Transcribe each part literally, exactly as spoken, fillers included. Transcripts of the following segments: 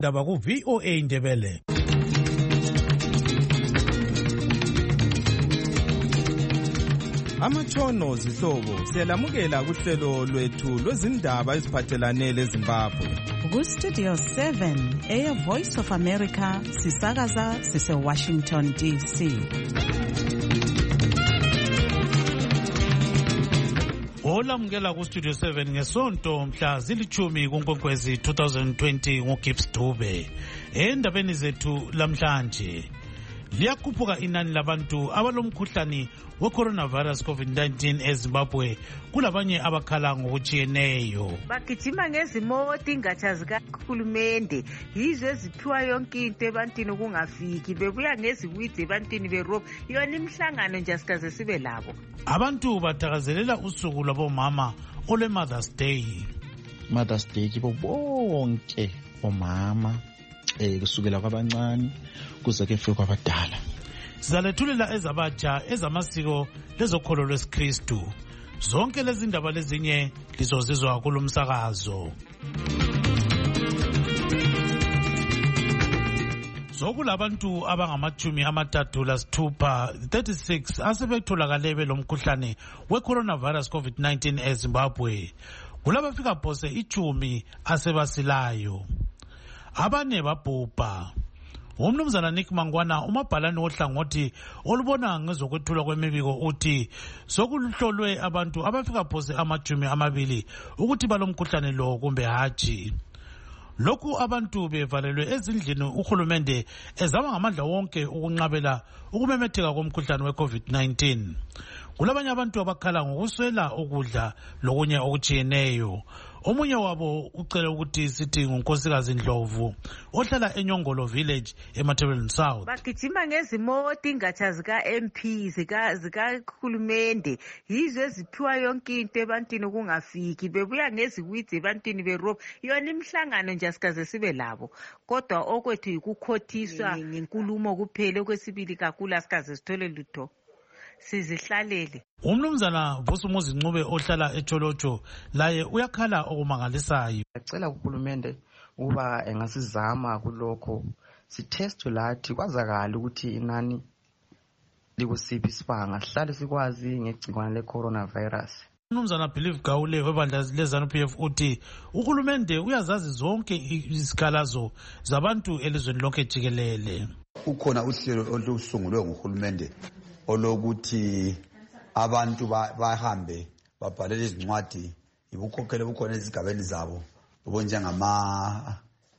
Daba ku V O A Ndebele. Amatshono zihlobo siyalamukela kuhlelo lwethu lwezindaba eziphathelane leZimbabwe. Ku Studio seven, Air Voice of America, sisakaza sise Washington D C. Olamukela ku Studio seven ngesonto mhla zilichumi kuNkwenkwezi twenty twenty ngoGibbs Dube. Endabeni zethu lamhlanje liyakhuphuka inani labantu abalomkhuhlane we-coronavirus COVID nineteen eZimbabwe kulabanye abakhala ngokutshiyeneyo. Bagijima ngezimoti ingatsha zikahulumende yizo eziphiwa yonke into ebantwini kungafiki bebuya ngeziwidzi ebantwini berobe yona imihlangano nje asikaze sibe labo. Abantu bathakazelela usuku lwabomama ole Mother's Day. Mother's Day kibo bonke omama eh kusukela kwabancane kuze kufike kwabadala. Sizalethulela ezabatsha ezamasiko lezokholo lwesikristu. Zonke lezi ndaba lezinye lizozizwa kulomsakazo. Zokulabantu abangamachumi amathathu lasithupha thirty-six asebetholakale belomkhuhlane we-coronavirus COVID nineteen eZimbabwe. Kulabafika phose ichumi asebasilayo. Abane babhubha. Umnumzana Nick Mangwana umabhalani wohlangothi olubona ngezokwethulwa kwemibiko uthi sokuluhlolwe abantu abafika phose amajumi amabili ukuthi balomkhuhlane lo kumbe haji. Lokhu abantu bevalelwe ezindlini uhulumende ezama ngamandla wonke ukunqabela ukumemetheka komkhuhlane we-COVID nineteen. Kulabanye abantu abakhala ngokuswela ukudla lokunye okutshiyeneyo. Omunye wabo ucela ukuthi sithi ngunkosikazi Ndlovu ohlala eNyongolo village eMatabeleland South. Bagijima ngezimoti ingatsha zika M P zika zikahulumende yizo eziphiwa yonke into ebantwini kungafiki bebuya ngeziwidzi ebantwini berobe yona imihlangano nje asikaze sibe labo. Kodwa okwethu yikukhothiswa ngenkulumo kuphela okwesibili kakhulu asikaze sithole lutho. Sizihlalele. Umnumzana Vusumuzi Ncube ohlala eTsholotsho laye uyakhala okumangalisayo. Ngicela kuhulumende uba engasizama kulokho sitest lathi kwazakala ukuthi inani likusiphi isibanga sihlale sikwazi ngegcikwane le-coronavirus. Umnumzana Believe Gawule webandla leZANU-P F uthi uhulumende uyazazi zonke izikhalazo zabantu elizweni lonke jikelele. Ukhona uhlelo olusungulwe nguhulumende olokuthi abantu bahambe babhalele izincwadi ibukhokhele bukhona ezigabeni zabo ubonjengama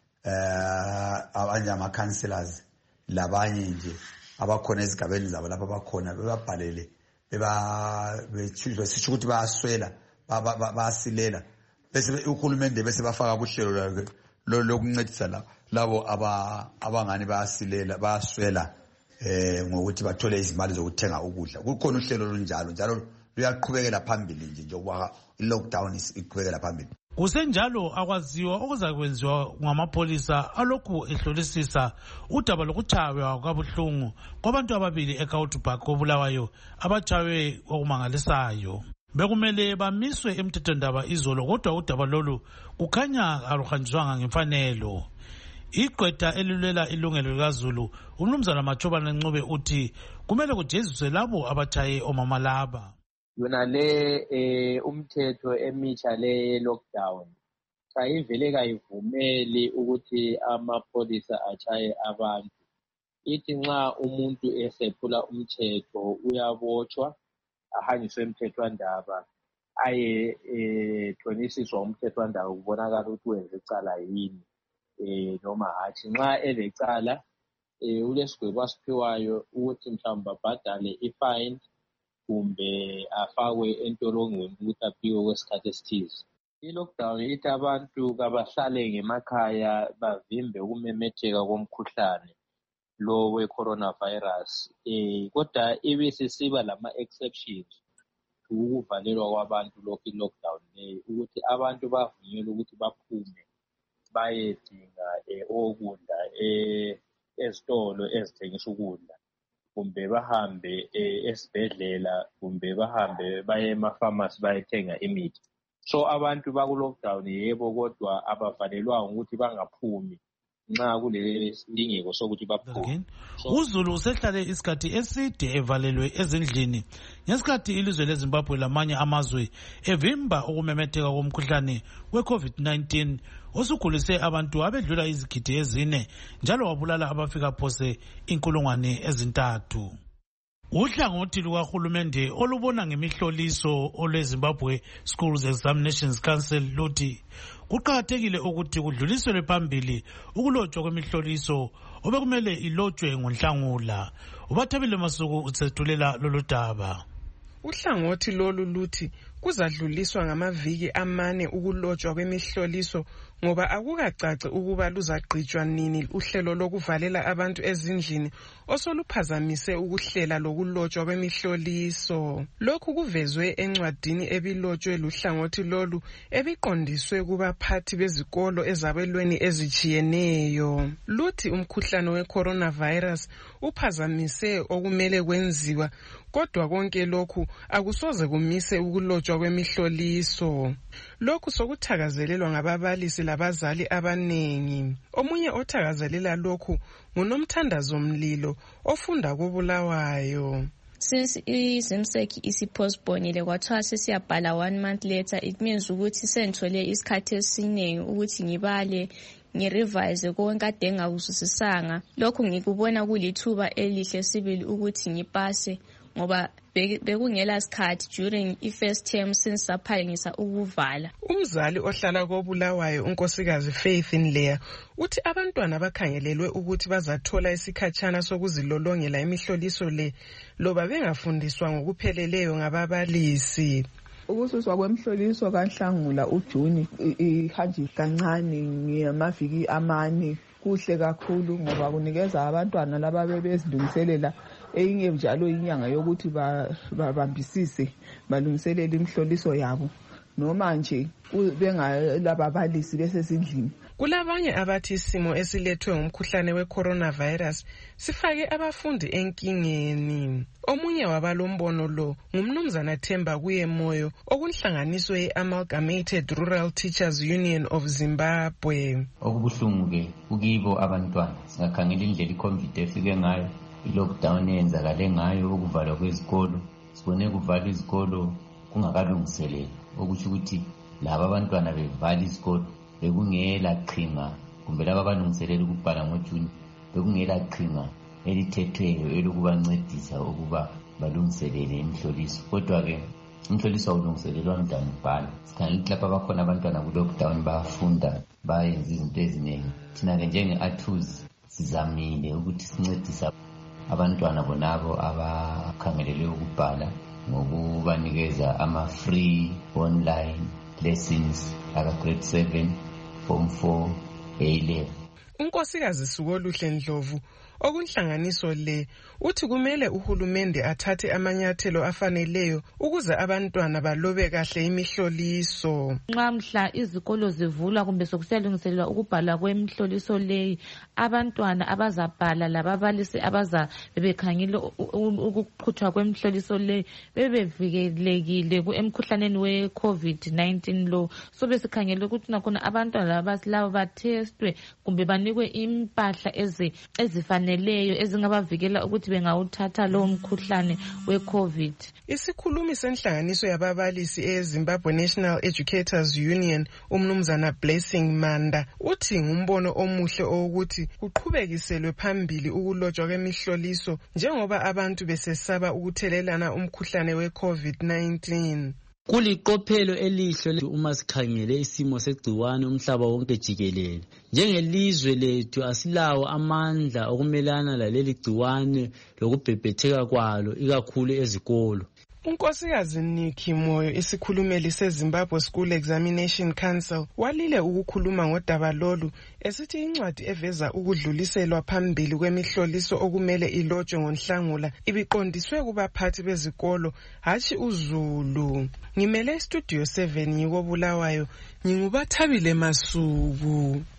eh abanye ama councillors labanye nje abakhona ezigabeni zabo lapha bakhona bebabhalele beba bechuzwe sisho ukuthi bayaswela bayasilela bese uhulumende bese bafaka kuhlelo lo lokuncedisa labo abangani bayasilela bayaswela eh ngokuthi bathole izimali zokuthenga ukudla. Kukhona uhlelo olunjalo njalo luyaqhubekela phambili nje njengoba i-lockdown iqhubekela phambili. Kusenjalo akwaziwa okuzakwenziwa ngamapholisa alokhu ehlolisisa udaba lokuchaywa kwabuhlungu kwabantu ababili eKautubak kobulawayo abachawe okumangalisayo. Bekumele bamiswe emthethondaba izolo kodwa udaba lolu kukhanya aluhanjiswanga ngemfanelo. Iqwetha elilwela ilungelo likaZulu umnumzana Machobane Ncube uthi kumele kujeziswe labo abachaye omama laba. Yona le eh umthetho emitsha le lockdown cha ivele kayivumeli ukuthi amapolisa achaye abantu. Ithi nxa umuntu esephula umthetho uyabotshwa ahanjiswe emthethwandaba aye ethonisiswa umthethwandaba kubonakala ukuthi wenze icala yini. Eh noma hathi nxa elecala eh ulesigwebo asiphiwayo ukuthi mhlawumbe babhadale ifine kumbe afakwe entolongweni ukuthi aphiwe kwesikhathi esithize. I-lockdown ithi abantu kabahlale ngemakhaya bavimbe ukumemetheka komkhuhlane lo we-coronavirus. Eh kodwa ibisisiba lama-exceptions ukuvalelwa kwabantu lokhu i-lockdown leyo ukuthi abantu bavunyelwe ukuthi baphume bayedinga okudla ezitolo ezithengisa ukudla kumbe bahambe esibhedlela kumbe bahambe baye emafamasi bayethenga imithi. So abantu baku lockdown yebo kodwa abavalelwanga ukuthi bangaphumi nxa kulelingeko sokuthi baphume. uZulu usehlale isikhathi eside evalelwe ezindlini ngesikhathi ilizwe leZimbabwe lamanye amazwe evimba ukumemetheka komkhuhlane we-COVID nineteen osugulise abantu abedlula izigidi ezine njalo wabulala abafika phose inkulungwane ezintathu. Uhlangothi lukahulumende olubona ngemihloliso olweZimbabwe Schools Examinations Council luthi kuqakathekile ukuthi kudluliselwe phambili ukulotshwa kwemihloliso obekumele ilotshwe ngoNhlangula. uBathabile Masuku usethulela lolu daba. Uhlangothi lolu luthi kuzadluliswa ngamaviki amane ukulotshwa kwemihloliso ngoba akukacaci ukuba luzagqitshwa nini uhlelo lokuvalela abantu ezindlini osoluphazamise ukuhlela lokulotshwa kwemihloliso. Lokhu kuvezwe encwadini ebilotshwe luhlangothi lolu ebiqondiswe kubaphathi bezikolo ezabelweni ezijiyeneyo. Luthi umkhuhlane we-coronavirus uphazamise okumele kwenziwa, kodwa konke lokhu akusoze kumise ukulotshwa kwemihloliso. Lokhu sokuthakazelelwa ngababalisi labazali abanengi. Omunye othakazelela lokhu nguNomthandazo Mlilo ofunda koBulawayo. Since izimseki isipostponile kwathiwa sesiyabhala one month later, it means ukuthi sengithole isikhathi esiningi ukuthi ngibale ngirevise konke kade ngakuzwisisanga. Lokhu ngikubona kulithuba elihle sibili ukuthi ngipase ngoba bekungela sikhathi during i-first term since saphangisa ukuvala. Umzali ohlala koBulawayo unkosikazi Faith Nleya uthi abantwana bakhangelelwe ukuthi bazathola isikhatshana sokuzilolongela imihloliso le loba bengafundiswa ngokupheleleyo ngababalisi. Ukususwa kwemhloliso kaNhlangula uJuni ihanji kancane ngamaviki amane kuhle kakhulu ngoba kunikeza abantwana laba bebezilungiselela eyinye njalo inyanga yokuthi babambisise balungiselela imhloliso yabo noma nje bengalababalisi besesindlini. Kulabanye abathi isimo esilethwe ngumkhuhlane we-coronavirus sifake abafundi enkingeni. Omunye wabalombono lo ngumnumzana Themba Kuyemoyo okunhlanganiso ye-Amalgamated Rural Teachers Union of Zimbabwe. Okubuhlungu ke kukibo abantwana singakhangela indlela i-COVID efike ngayo, i-lockdown eyenzakale ngayo, ukuvalwa kwezikolo. Sibone kuvalwa izikolo kungakalungiseleli, okusho ukuthi laba abantwana bevala isikolo bekungela qhinga, kumbe laba abalungiselela ukubhala ngoJuni bekungela qhinga elithethweyo elokubancedisa ukuba balungiselele imhloliso. Kodwa ke imhloliso awulungiselelwa mntwana ubhala. Sikhangela ukuthi lapha bakhona abantwana ku-lockdown bayafunda, bayenza izinto eziningi. Thina ke njenge-ATUZ sizamile ukuthi sincedisa abantwana bonabo abakhangelele ukubhala ngokubanikeza ama-free online lessons aka grade seven, form four, A-level. Unkosikazi Sukoluhle Ndlovu okunhlanganiso le uthi kumele uhulumende athathe amanyathelo afaneleyo ukuze abantwana balobe kahle imihloliso. Nxa mhla izikolo zivulwa kumbe sokuselungiselwa ukubhala kwemihloliso leyi, abantwana abazabhala lababalisi abaza bebekhangile ukuqhutshwa kwemihloliso leyi bebevikelekile emkhuhlaneni we-COVID nineteen lo. So besikhangele ukuthi nakhona abantwana laba bathestwe kumbe banikwe impahla ezifaneleyo ezingabavikela ukuthi bengawuthatha lo mkhuhlane we-COVID. Isikhulumi senhlanganiso yababalisi eZimbabwe National Educators Union umnumzana Blessing Manda uthi ngumbono omuhle ukuthi kuqhubekiselwe phambili ukulotshwa kwemihloliso njengoba abantu besesaba ukuthelelana umkhuhlane we-COVID nineteen. Kuliqophelo elihle uma sikhangele isimo segciwane umhlaba wonke jikelele. Njengelizwe lethu asilawo amandla okumelana laleli gciwane lokubhebhetheka kwalo ikakhulu ezikolo. Unkosikazi Nikki Moyo isikhulumeli seZimbabwe School Examination Council walile ukukhuluma ngodaba lolu esithi incwadi eveza ukudluliselwa phambili kwemihloliso okumele ilotshwe ngoNhlangula ibiqondiswe kubaphathi bezikolo hatshi uZulu. Ngimele studio seven ngikobulawayo, nginguBathabile Masuku.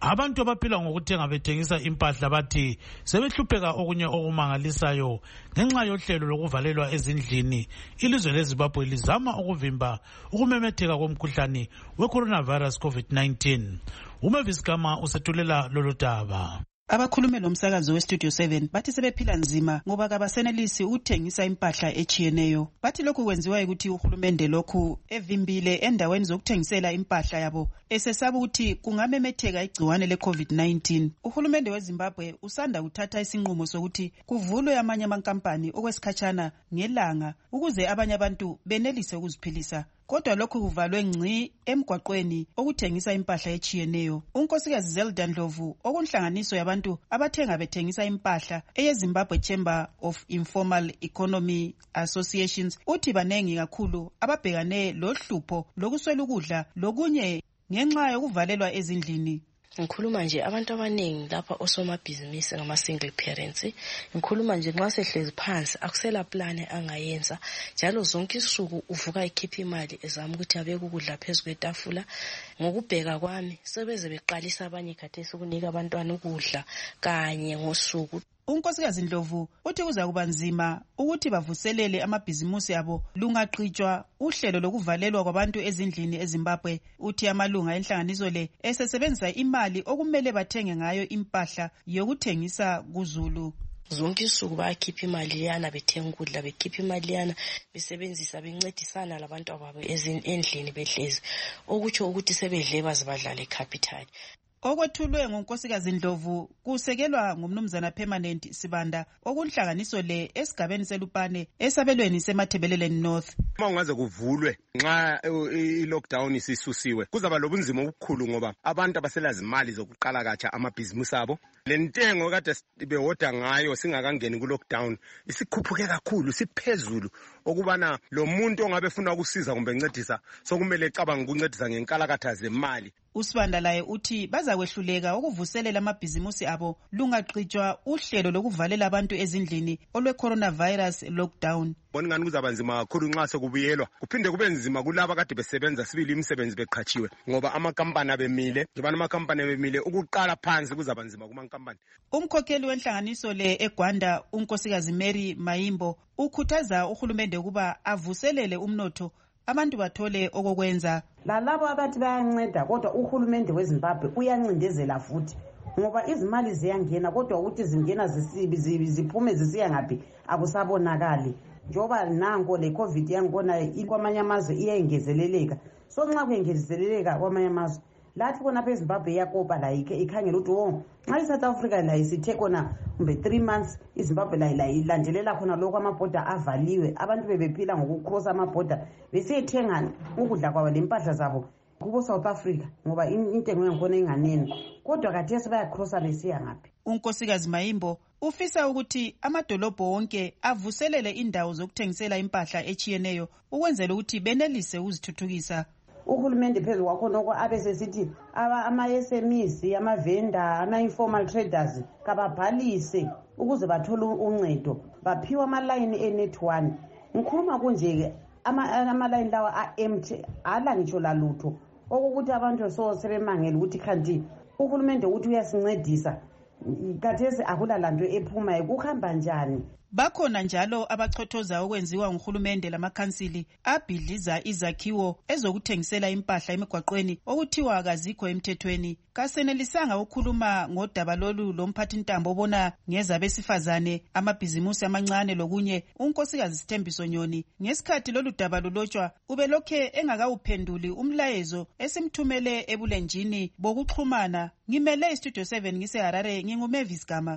Abantu abaphila ngokuthenga bethengisa impahla bathi sebehlupheka okunye okumangalisayo ngenxa yohlelo lokuvalelwa ezindlini. Ilizwe leZimbabwe lizama ukuvimba ukumemetheka komkhuhlane we-coronavirus COVID nineteen. Umavis Gama usethulela lolu daba. Abakhulume lomsakazo weStudio seven bathi sebephila nzima ngoba kabasenelisi ukuthengisa impahla echiyeneyo. Bathi lokhu kwenziwa ukuthi uhulumende lokhu evimbile endaweni zokuthengisela impahla yabo esesaba ukuthi kungamemetheka igciwane le-COVID nineteen. Uhulumende weZimbabwe usanda kuthatha isinqumo sokuthi kuvulwe amanye amankampani okwesikhatshana ngelanga ukuze abanye abantu benelise ukuziphilisa. Kodwa lokhu kuvalwe ngci emgwaqweni okuthengisa impahla echiyeneyo. Unkosikazi Zelda Ndlovu okunhlanganiso yabantu abathenga bethengisa impahla eyeZimbabwe Chamber of Informal Economy Associations uthi banengi kakhulu ababhekane lohlupho lokuswela ukudla lokunye ngenxa yokuvalelwa ezindlini. Ngikhuluma nje abantu abaningi lapha osomabhizinisi ngama single parents. Ngikhuluma nje nxa sehlezi phansi akusela plan angayenza. Njalo zonke isuku uvuka ikhipha imali ezama ukuthi abeke ukudla phezulu kwetafula. Ngokubheka kwami sebeze beqalisa abanye khathesi ukunika abantwana ukudla kanye ngosuku. Unkosikazi Ndlovu uthi kuza kuba nzima ukuthi bavuselele amabhizimusi abo lungaqhitshwa uhlelo lokuvalelwa kwabantu ezindlini eZimbabwe. Uthi amalunga enhlanganiso le esesebenzisa imali okumele bathenge ngayo impahla yokuthengisa kuZulu. Zonke isuku bayakhipha imali yana bethenga ukudla bekhipha imali yana besebenzisa bencedisana labantu ababo endlini behlezi okutsho ukuthi sebedle bazibadlale capital. Okwethulwe ngunkosikazi Ndlovu kusekelwa ngumnumzana Permanent Sibanda okunhlanganiso le esigabeni selupane esabelweni semathebeleleni North. Uma ungaze kuvulwe nxa i-lockdown isisusiwe kuzaba lobunzima obukhulu ngoba abantu abaselazi imali zokuqala katsha amabhizimusi abo. Le ntengo kade behoda ngayo singakangeni ku-lockdown isikhuphuke kakhulu siphezulu okubana lo muntu ongabe funa ukusiza kumbe ncedisa sokumele ecabanga ukuncedisa ngenkalakatha zemali. Usibanda laye uthi baza kwehluleka ukuvuselela amabhizimusi abo lungaqhitshwa uhlelo lokuvalela abantu ezindlini olwe coronavirus lockdown. Bona ngani kuzaba nzima kakhulu nxa sekubuyelwa kuphinde kube nzima kulabo kade besebenza sibili imisebenzi beqhatshiwe ngoba amakampani abemile njebana amakampani abemile ukuqala phansi kuzaba nzima kuma nkampani. Umkhokheli wenhlanganiso le eGwanda unkosikazi Mary Mayimbo ukhuthaza uhulumende ukuba avuselele umnotho abantu bathole okokwenza. Lalabo abathi bayanceda kodwa uhulumende weZimbabwe uyancindezela futhi ngoba izimali ziyangena kodwa ukuthi zingena zisibi ziphume zisiya ngaphi akusabonakali. Njoba nango le COVID yangibona ikwamanye amazwe iyayengezeleleka. So nxa kuyengezeleleka kwamanye amazwe lathi kona phe Zimbabwe yakopa la ikhangela ukuthi wo nxa iSouth Africa la isithe kona kumbe three months iZimbabwe la la ilandelela khona lokho amabhoda avaliwe abantu bebephila ngokucross amabhoda besiyethenga ukudla kwawo lempahla zabo kubo South Africa ngoba intengo yakhona inganeni kodwa khathesi bayacrossa besiya ngaphi. Unkosikazi Mayimbo ufisa ukuthi amadolobho wonke avuselele indawo zokuthengisela impahla echiyeneyo ukwenzela ukuthi benelise ukuzithuthukisa. Uhulumende phezulu kwakho noko abesesithi ama-S M Es ama-vendor ama-informal traders kababhalise ukuze bathole uncedo baphiwa amalayini e-net one. Ngikhuluma kunje-ke amalayini lawa a-empty ala ngitsho lalutho okukuthi abantu so sebemangela ukuthi kanti uhulumende ukuthi uyasincedisa kathesi akula lanto ephumayo kuhamba njani. Bakhona njalo abachothoza okwenziwa nguhulumende lamakhansili abhidliza izakhiwo ezokuthengisela impahla emigwaqweni okuthiwa akazikho emthethweni. Kasenelisanga ukukhuluma ngodaba lolu lomphathintambo obona ngezabesifazane amabhizimusi amancane lokunye unkosikazi Sithembiso Nyoni ngesikhathi lolu daba lulotshwa ubelokhe engakawuphenduli umlayezo esimthumele ebulenjini bokuxhumana. Ngimele iStudio seven ngiseHarare nginguMavis Gama.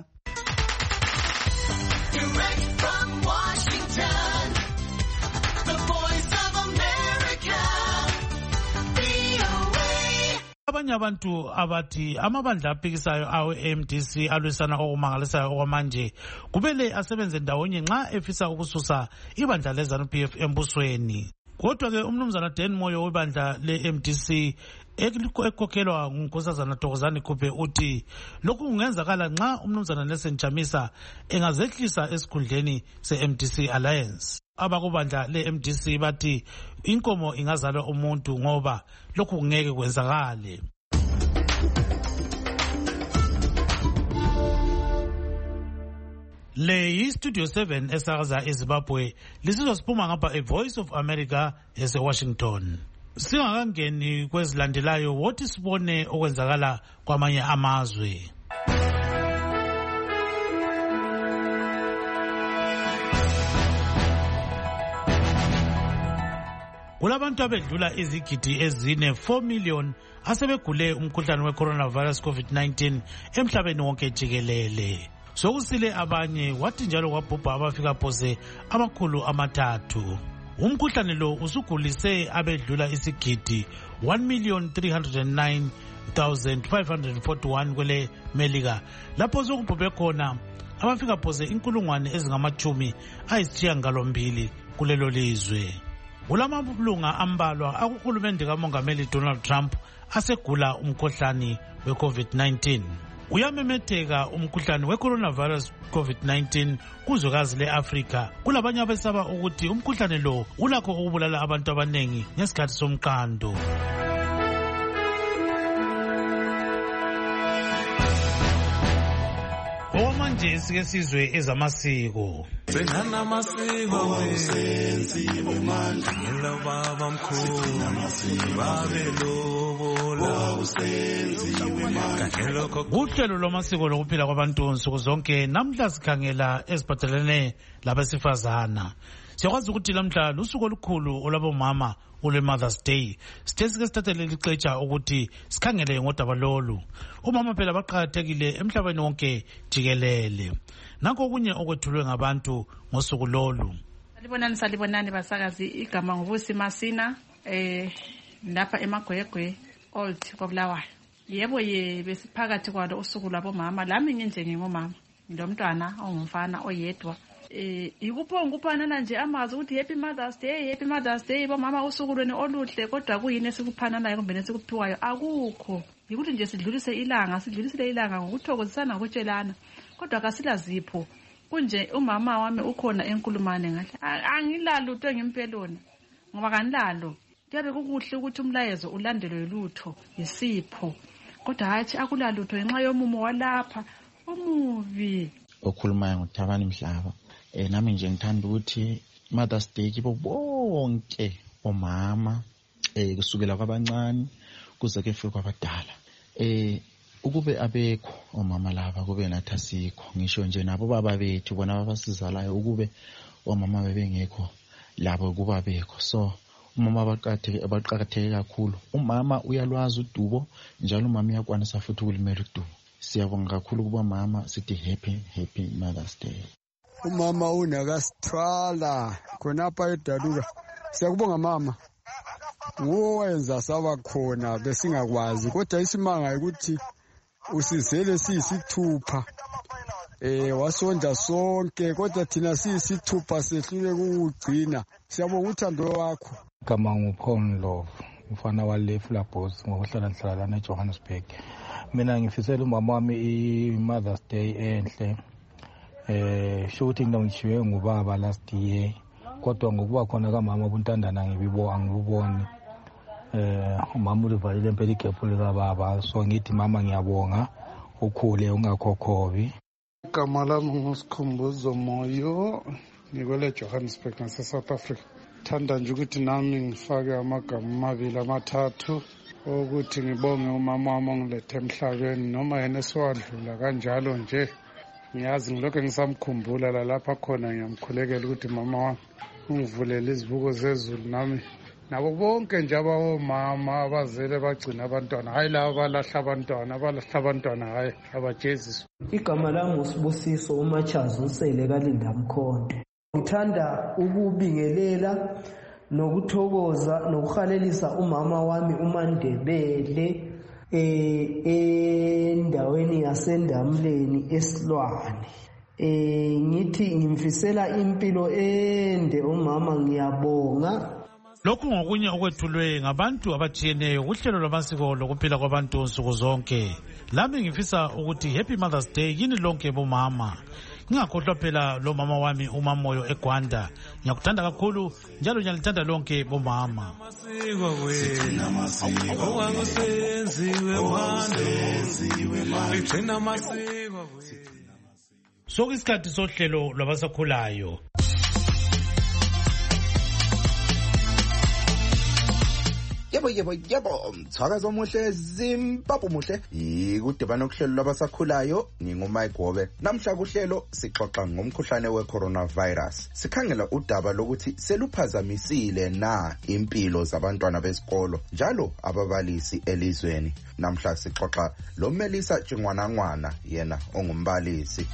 Direct from Washington, the Voice of America, V O A. Abanye abantu abathi amabandla aphikisayo awe-M D C alwisana okumangalisayo okwamanje kumele asebenze ndawonye nxa efisa ukususa ibandla le-ZANU P F embusweni. Kodwa ke umnumzana Dan Moyo webandla le-M D C ekhokhelwa ngunkosazana Thokozani Khuphe uthi lokhu kungenzakala nxa umnumzana Nelson Chamisa engazehlisa esikhundleni se-M D C Alliance. Abakubandla le-M D C bathi inkomo ingazalwa umuntu ngoba lokhu kungeke kwenzakale. Le yi-Studio seven esakaza eZimbabwe lisizwa siphuma ngapha eVoice of America ese-Washington. Singakangeni kwezilandelayo wothi sibone okwenzakala kwamanye amazwe. Kulabantu abedlula izigidi ezine four million asebegule umkhuhlane we-coronavirus COVID nineteen emhlabeni wonke jikelele. Sokusile abanye wathi njalo kwabhubha abafika phose amakhulu amathathu. Umkhuhlane lo usugulise abedlula isigidi one million three hundred nine thousand five hundred forty-one kwele Melika, lapho sokubhubhe khona abafika phose inkulungwane ezingamachumi ayisishiyagalombili kulelo lizwe. Kulamabulunga ambalwa akuhulumende kaMongameli Donald Trump asegula umkhuhlane we-COVID nineteen. Uyamemetheka umkhuhlane we-coronavirus COVID nineteen kuzwekazi le-Afrika. Kulabanye abesaba ukuthi umkhuhlane lo ulakho ukubulala abantu abanengi ngesikhathi somqando. Okwamanje sike sizwe ezamasiko. Senana masiko wenziwe manje baba mkhulu babelobola usenziwe manje. Uhlelo lwamasiko lokuphila kwabantu nsuku zonke namhla sikhangela eziphathelene labesifazana. Siyakwazi ukuthi lamhla lusuku olukhulu olwabomama ule Mother's Day. Sithe sike sithathele licetsha ukuthi sikhangele ngodaba lolu. Umama phela baqhakathekile emhlabeni wonke jikelele. Nakho okunye okwethulwe ngabantu ngosuku lolu. Salibonani salibonani basakazi, igama ngubusi Masina eh lapha eMagwegwe Old koBulawayo. Yebo ye besiphakathi kwalo usuku lwabomama, lami nginje ngingomama ngilomntwana ongumfana oyedwa. Eh ikuphonga uphanana nje amazi ukuthi happy Mother's Day, happy Mother's Day bomama usuku lweni oluhle, kodwa kuyini esikuphananayo kumbe esikuphiwayo akukho. Yikuthi nje sidlulise ilanga, sidlulisile ilanga ngokuthokozisana ngokutshelana. Kodwa kasila zipho. Kunje umama wami ukhona enkulumane ngahle. Angilalo lutho ngempeloni. Ngoba kanilalo. Kuyabe kukuhle ukuthi umlayezo ulandelwe yilutho, yisipho. Kodwa hathi akulalo lutho ngenxa yomumo walapha omubi. Okhulumayo nguThabani Mhlaba. Eh nami nje ngithanda ukuthi Mother's Day kibo bonke omama eh kusukela kwabancane kuze kufike kwabadala. Eh ukube abekho omama laba kube nathi asikho, ngisho nje nabo baba bethu bona abasizalayo ukube omama bebengekho labo kuba bekho. So umama abaqatheke abaqakatheke kakhulu. Umama uyalwazi udubo njalo umama uyakwanisa futhi ukulimela udubo. Siyabonga kakhulu kuba mama sithi happy happy Mother's Day. Umama unakasithwala khonapha edaluka. Siyakubonga mama. Ngowenza saba khona besingakwazi, kodwa isimanga ukuthi usizele siyisithupha. Eh wasonda sonke kodwa thina siyisithupha sehlule ukugcina. Siyabonga uthando wakho. Kama nguPhonlo ufana walefula boss ngokuhlala hlala eJohannesburg. Mina ngifisela umama wami iMother's Day enhle. Eh shooting ngishiwe ngubaba last year. Kodwa ngokuba khona kamama kuntandana ngibibo angiboni. Eh umama ulivalile impela igephu lika baba, so ngithi mama ngiyabonga ukhule ungakhokhobi. Igama lami nguSikhumbuzo Moyo, ngikwele Johannesburg nase South Africa. Thanda nje ukuthi nami ngifake amagama amabili amathathu ukuthi ngibonge umama wami ongilethe emhlabeni, noma yena esiwadlula kanjalo nje ngiyazi ngilokho ngisamkhumbula la lapha khona ngiyamkhulekela ukuthi mama wami ungivulele izibuko zezulu nami nabo bonke nje abomama abazele bagcina abantwana, hayi laba balahla abantwana, abalahla abantwana hayi abajeziso. Igama lami uSibusiso uMachaza usele kaLinda Mkhonto. Ngithanda ukubingelela nokuthokoza nokuhalelisa umama wami uMandebele eh endaweni yaseNdamleni eSilwane. Eh ngithi ngimfisela impilo ende umama, ngiyabonga. Lokhu ngokunye okwethulwe ngabantu abatshiyeneyo kuhlelo lwamasiko lokuphila kwabantu nsuku zonke. Lami ngifisa ukuthi happy Mother's Day yini lonke bomama. Ngingakhohlwa phela lo mama wami uMamoyo eGwanda. Ngiyakuthanda kakhulu njalo ngiyalithanda lonke bomama. Masiko wena masiko owakusenziwe manje, igcina masiko wena. Sokuyisikhathi sohlelo lwabasakhulayo. Yebo yebo yebo mthakazo omuhle Zimbabwe muhle ikudibana okuhlelo labasakhulayo ngingumike Wobe namhla kuhlelo sixoxa ngomkhuhlane we-coronavirus sikhangela udaba lokuthi seluphazamisile na impilo zabantwana besikolo njalo ababalisi elizweni namhla sixoxa lo Melisa Jingwanangwana yena ongumbalisi.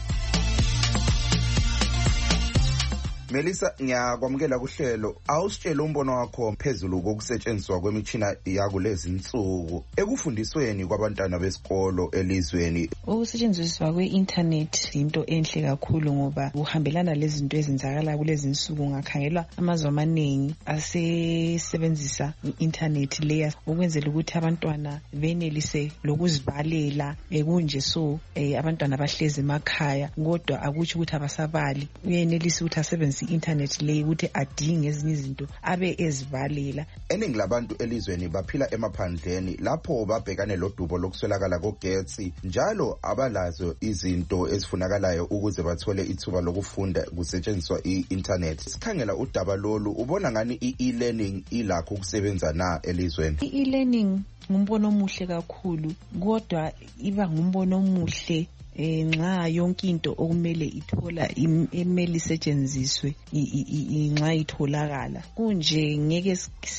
Melisa, ngiyakwamukela kuhlelo. Awusitshela umbono wakho phezulu kokusetshenziswa kwemithina yakulezi insuku ekufundisweni kwabantwana besikolo elizweni. Ukusetshenziswa kwe-internet into enhle kakhulu ngoba kuhambelana lezi zinto ezenzakala kulezi insuku. Ngakhangelwa amazwe amaningi asebenzisa i-internet leya ukwenzela ukuthi abantwana benelise lokuzibalela ekunje so eh, abantwana bahlezi emakhaya kodwa akutsho ukuthi abasabali. Uyenelisa ukuthi asebenzise internet le ukuthi adinge ezinye izinto abe ezibalela. Eningi labantu elizweni baphila emaphandleni lapho babhekane lodubo lokuswelakala kogetsi njalo abalazo izinto ezifunakalayo ukuze bathole ithuba lokufunda kusetshenziswa i-internet. Sikhangela udaba lolu ubona ngani i-e-learning ilakho ukusebenza na elizweni? I-e-learning ngumbono omuhle kakhulu kodwa iba ngumbono omuhle nxa yonke into okumele ithola imeli setshenziswe nxa itholakala kunje ngeke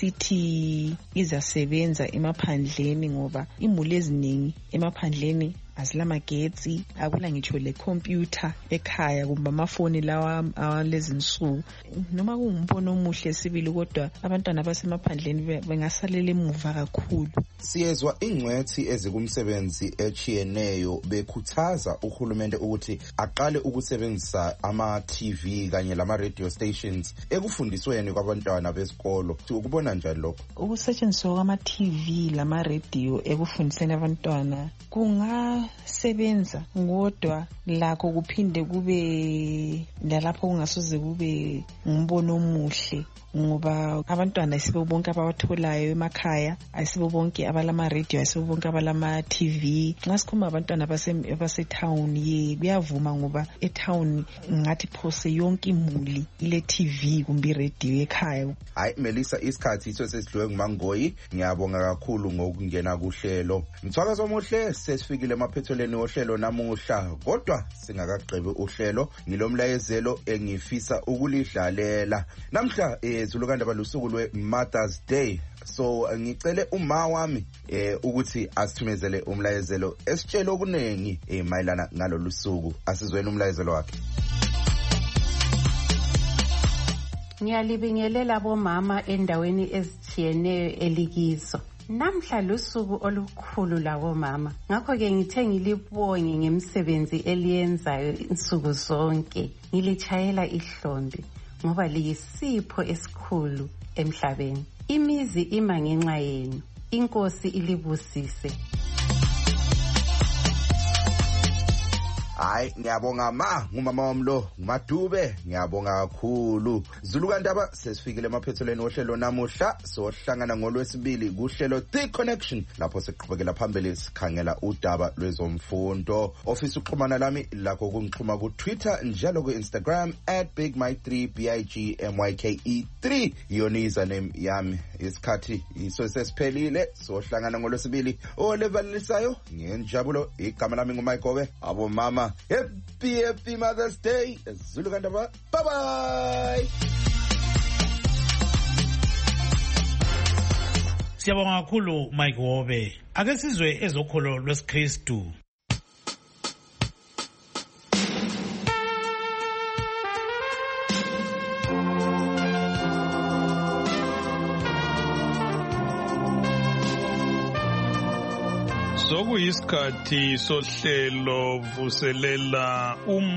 sithi izasebenza emaphandleni ngoba imuli eziningi emaphandleni azilamagetsi akula ngitsho le computer ekhaya kumbe amafoni lawa alezi nsuku. Noma kungumbono omuhle sibili kodwa abantwana basemaphandleni bengasalela emuva kakhulu. Siyezwa ingcwethi ezikumsebenzi echiyeneyo bekhuthaza uhulumende ukuthi aqale ukusebenzisa ama-T V kanye lama radio stations ekufundisweni kwabantwana besikolo. Ukubona njani lokho? Ukusetshenziswa kwama-T V lama radio ekufundiseni abantwana kunga sebenza ngodwa lakho kuphinde kube lalapho kungasoze kube ngumbono omuhle ngoba abantwana isibo bonke abawatholayo emakhaya ayisibo bonke abalama radio ayisibo bonke abalama T V. Nxa sikhuluma abantwana base town ye kuyavuma ngoba e town ngathi phose yonke imuli ile T V kumbe radio ekhaya. Hayi Melisa, isikhathi iso sesidlwe nguMangoyi. Ngiyabonga kakhulu ngokungena kuhlelo. Mthwakazo omuhle sesifikile emaphethelweni ohlelo namuhla kodwa singakagqibi uhlelo ngilomlayezelo engifisa ukulidlalela namhla ezulukanda balusuku lwe Mother's Day. So ngicele uma wami eh ukuthi asithumezele umlayezelo esitshela okunengi eh mayelana ngalolu suku. Asizweni umlayezelo wakhe. Ngiyalibingelela bomama endaweni ezitshiyeneyo elikizo. Namhla lusuku olukhulu labo mama. Ngakho ke ngithe ngilibonge ngemisebenzi eliyenzayo insuku zonke. Ngilichayela ihlombe ngoba liyisipho esikhulu emhlabeni. Imizi ima ngenxa yenu. Inkosi ilibusise. Hayi ngiyabonga ma ngumama wamlo nguMadube, ngiyabonga kakhulu. Zulukandaba sesifikile emaphethelweni ohlelo namuhla sohlangana ngolwesibili kuhlelo The Connection lapho siqhubekela phambili sikhangela udaba lwezomfundo. Ofisa uxhumana lami lakho kungixhuma ku Twitter njalo ku Instagram at big mike three b i g m y k e three yoni username yami. Isikhathi iso sesiphelile sohlangana ngolwesibili olevalisayo ngenjabulo. Igama lami nguMike Wobe. Abo mama, happy happy Mother's Day. Zulukandaba, bye bye. Siyabonga kakhulu Mike Wobe. Ake sizwe ezokholo lwesiKristu. Sokuyisikhathi sohlelo vuselela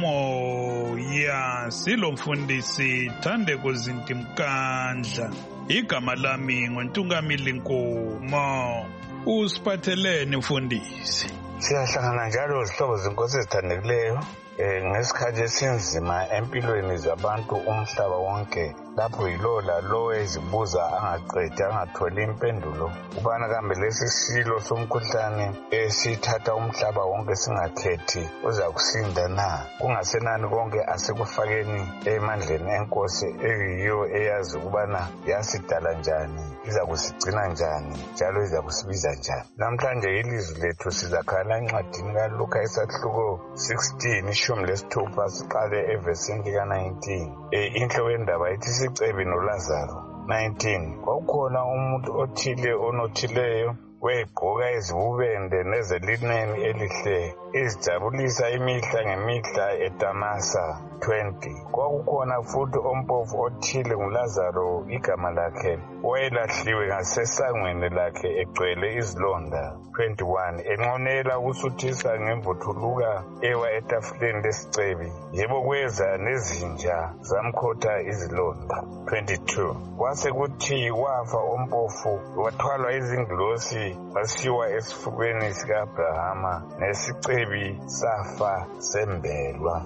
umoya silomfundisi Thandeko Zintimkandla. Igama lami nguNtungamili Nkomo. Usiphatheleni mfundisi? Siyahlangana njalo izihlobo zenkosi ezithandekileyo eh ngesikhathi esinzima empilweni zabantu umhlaba wonke lapho yilo lalo ezibuza angaqedi angatholi impendulo ubana kambe lesi silo somkhuhlane esithatha umhlaba wonke singakhethi uza kusinda na kungasenani konke asekufakeni emandleni enkosi eyiyo eyazi ukubana yasidala njani iza kusigcina njani njalo iza kusibiza njani. Namhlanje ilizwi lethu sizakhala encwadini kaLuka isahluko sixteen ishumi lesithupha siqale evesini lika nineteen. Inhloko yendaba ithi isicebi noLazaro. nineteen Kwakukhona umuntu othile onothileyo wegqoka izibubende nezelineni elihle izijabulisa imihla ngemihla eDamasa. twenty Kwakukhona futhi ompofu othile nguLazaro igama lakhe wayelahliwe ngasesangweni lakhe egcwele izilonda. twenty-one Enqonela ukusuthisa ngemvuthuluka ewa etafuleni lesicebi yebo kweza nezinja zamkhotha izilonda. twenty-two Kwase kuthi wafa ompofu wathwalwa izingilosi wasiwa esifubeni sika-Abrahama nesicebi safa sembelwa.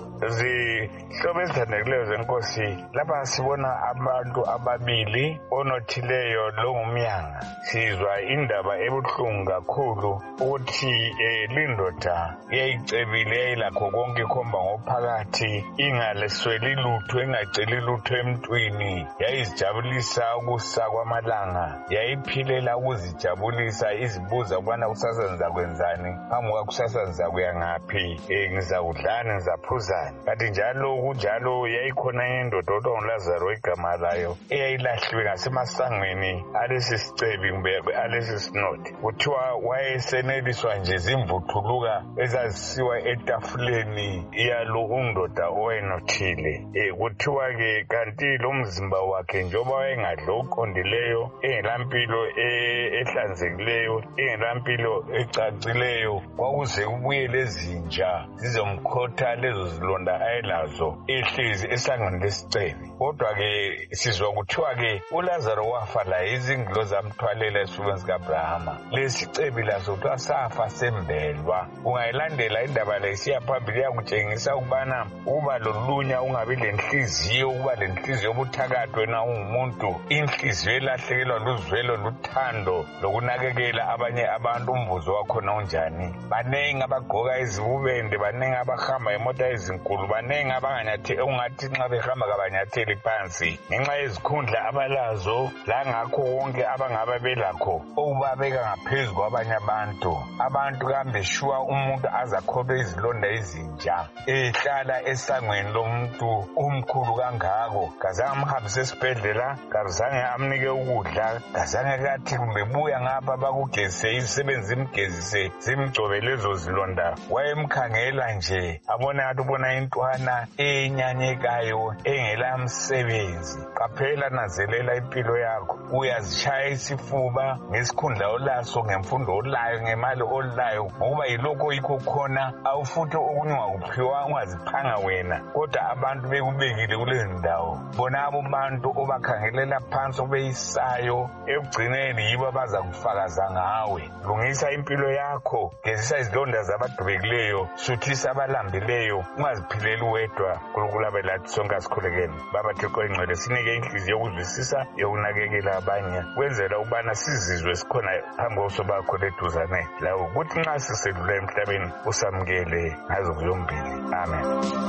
Zihlobo ezithandekileyo zenkosi lapha sibona abantu ababili onothileyo longumyanga. Sizwa indaba ebuhlungu kakhulu ukuthi lindoda yayicebile yayilakho konke ikhomba ngophakathi ingalesweli lutho ingaceli lutho emntwini yayizijabulisa ukusa kwamalanga yayiphilela ukuzijabulisa izibuza ukubana kusasa nizakwenzani phambi kusasa nizakuya ngaphi ngizakudlani ngizaphuzani. Kanti njalo kunjalo yayikhona indoda othiwa nguLazaro igama layo eyayilahliwe ngasemasangweni alesi sicebi kumbe alesi sinodi. Kuthiwa wayeseneliswa nje zimvuthuluka ezazisiwa etafuleni yalo undoda owayenothile. Kuthiwa-ke kanti lo mzimba wakhe njengoba wayengadli oqondileyo engelampilo ehlanzekileyo engelampilo ecacileyo kwakuze kubuye lezinja zizomkhotha lezo zilonda ayelazo ehlezi esangweni lesicebi. Kodwa-ke sizwa kuthiwa-ke uLazaro wafa la izingilo zamthwalela esifubeni sika-Abrahama. Lesi cebi laso kuthiwa safa sembelwa. Ungayilandela indaba le isiya phambili yakutshengisa ukubana ukuba lolunya ungabi lenhliziyo ukuba lenhliziyo obuthakathi wena ungumuntu inhliziyo elahlekelwa luzwelo luthando lokunakekela abanye abantu umvuzo wakhona unjani. Banengi abagqoka izibubende banengi abahamba imota ezinkulu banengi abanganyatheli ungathi nxa behamba kabanyatheli phansi ngenxa yezikhundla abalazo langakho konke abangaba belakho okubabeka ngaphezu kwabanye abantu. Abantu kambe shuwa umuntu azakhophe izilonda ezinja ehlala esangweni lomuntu omkhulu kangako kazange amhambise esibhedlela kazange amnike ukudla kazange kathi kumbe buya ngapha bakugezise izisebenzi zimgezise zimgcobe lezo zilonda. Wayemkhangela nje abone ngathi ubona intwana enyanyekayo engela msebenzi. Qaphela nazelela impilo yakho uyazishaya isifuba ngesikhundla olaso ngemfundo olayo ngemali olayo ngokuba yilokho yikho khona awufuthi okunye ungakuphiwa ungaziphanga wena kodwa abantu bekubekile kule ndawo. Bona abo bantu obakhangelela phansi obeyisayo ekugcineni yibo abazakufakaza ngawe. Lungisa impilo yakho gezisa izilonda zabadubekileyo suthisa abalambileyo ungaziphileli wedwa. Nkulunkulu abe lathi sonke asikhulekele. Baba Thixo engcwele sinike inhliziyo yokuzwisisa yokunakekela abanye kwenzela ukubana sizizwe sikhona phambi kobuso bakho leduzane lawo kuthi nxa sisedlula emhlabeni usamukele ngazo kuyombili. Amen.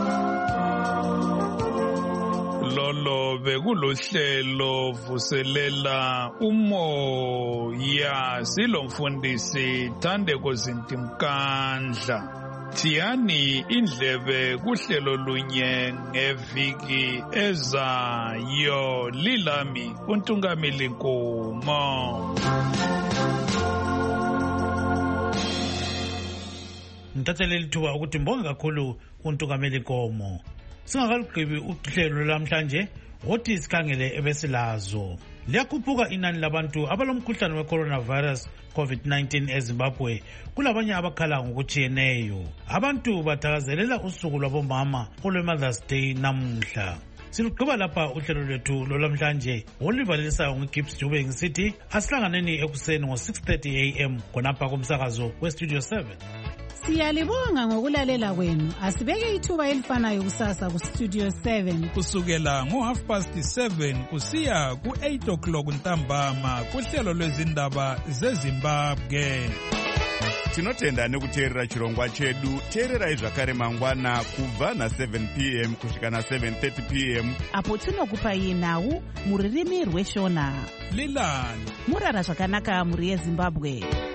Lolo bekulohlelo vuselela umoya silomfundisi Thandeko Zintimkandla. Tiyani indlebe kuhlelo lunye ngeviki ezayo lilami uNtungameli Nkomo. Ngithathele lithuba ukuthi mbonge kakhulu uNtungameli Nkomo. Singakalugqibi uhlelo lamhlanje wothi sikhangele ebesilazo. Liyakhuphuka inani labantu abalomkhuhlane we-coronavirus COVID nineteen eZimbabwe kulabanye abakhala ngokutshiyeneyo. Abantu bathakazelela usuku lwabomama olwe-Mother's Day namuhla. Silugqiba lapha uhlelo lwethu lolamhlanje olivalisayo nguGibbs Dube ngisithi asihlanganeni ekuseni ngo six thirty a m khonapha kumsakazo weStudio seven. Siyalibonga ngokulalela kwenu. Asibeke ithuba elifanayo kusasa ku Studio seven. Kusukela ngo half past seven kusiya ku eight o'clock ntambama kuhlelo lwezindaba zeZimbabwe. Tinotenda nekuteerera chirongwa chedu. Teererai zvakare mangwana kubva na seven p m kusvika na seven thirty p m apo tinokupai nhau muririmi rweshona. Lilani murara zvakanaka muri yeZimbabwe.